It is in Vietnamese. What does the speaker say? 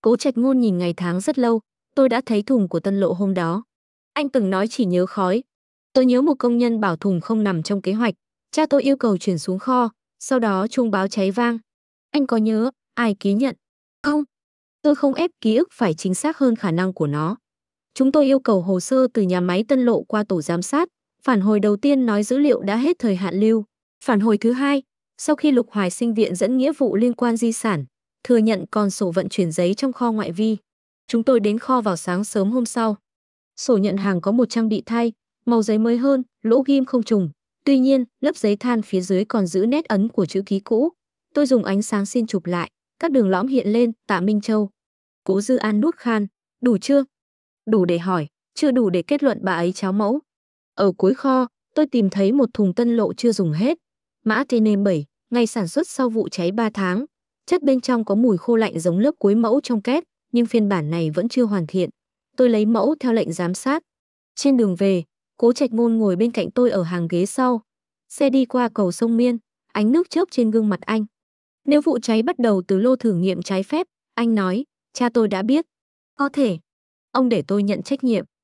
Cố Trạch Ngôn nhìn ngày tháng rất lâu, tôi đã thấy thùng của Tân Lộ hôm đó. Anh từng nói chỉ nhớ khói. Tôi nhớ một công nhân bảo thùng không nằm trong kế hoạch. Cha tôi yêu cầu chuyển xuống kho, sau đó chuông báo cháy vang. Anh có nhớ ai ký nhận? Không, tôi không ép ký ức phải chính xác hơn khả năng của nó. Chúng tôi yêu cầu hồ sơ từ nhà máy Tân Lộ qua tổ giám sát. Phản hồi đầu tiên nói dữ liệu đã hết thời hạn lưu. Phản hồi thứ hai, sau khi Lục Hoài Sinh viện dẫn nghĩa vụ liên quan di sản, thừa nhận còn sổ vận chuyển giấy trong kho ngoại vi. Chúng tôi đến kho vào sáng sớm hôm sau. Sổ nhận hàng có một trang bị thay, màu giấy mới hơn, lỗ ghim không trùng. Tuy nhiên, lớp giấy than phía dưới còn giữ nét ấn của chữ ký cũ. Tôi dùng ánh sáng xin chụp lại, các đường lõm hiện lên, Tạ Minh Châu. Cố Dư An nuốt khan, đủ chưa? Đủ để hỏi, chưa đủ để kết luận bà ấy cháo mẫu. Ở cuối kho, tôi tìm thấy một thùng Tân Lộ chưa dùng hết. Mã TN7, ngày sản xuất sau vụ cháy 3 tháng. Chất bên trong có mùi khô lạnh giống lớp cuối mẫu trong két, nhưng phiên bản này vẫn chưa hoàn thiện. Tôi lấy mẫu theo lệnh giám sát. Trên đường về, Cố Trạch Ngôn ngồi bên cạnh tôi ở hàng ghế sau. Xe đi qua cầu sông Miên, ánh nước chớp trên gương mặt anh. Nếu vụ cháy bắt đầu từ lô thử nghiệm trái phép, anh nói, cha tôi đã biết. Có thể. Ông để tôi nhận trách nhiệm.